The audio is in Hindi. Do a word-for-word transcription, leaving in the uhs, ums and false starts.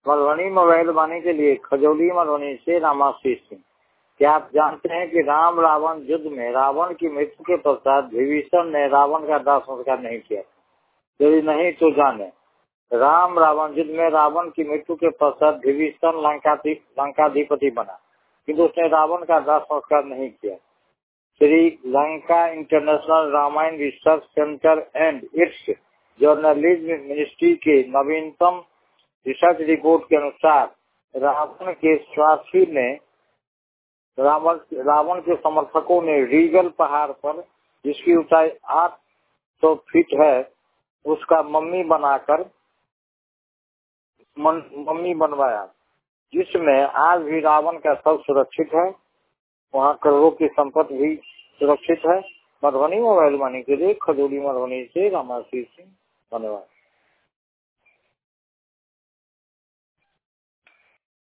मधुबनी मोबाइल वाणी के लिए खजौली मधुबनी से रामाशीष सिंह। क्या आप जानते हैं कि राम रावण युद्ध में रावण की मृत्यु के पश्चात विभीषण ने रावण का दाह संस्कार नहीं किया? यदि नहीं तो जाने। राम रावण युद्ध में रावण की मृत्यु के पश्चात विभीषण लंकाधिपति बना, किंतु उसने रावण का दाह संस्कार नहीं किया। Sri Lanka international Ramayana research centre and its journalism ministry के नवीनतम रिसर्च रिपोर्ट के अनुसार रावण के स्वार्थी ने रावण रावण के समर्थकों ने रीगल पहाड़ पर, जिसकी ऊंचाई आठ सौ फीट है, उसका मम्मी बनाकर मम्मी बनवाया, जिसमें आज भी रावण का शव सुरक्षित है। वहाँ करोड़ों की संपत्ति भी सुरक्षित है। मधुबनी मोबाइल वाणी के लिए खजौली मधुबनी से रामाशीष सिंह। धन्यवाद।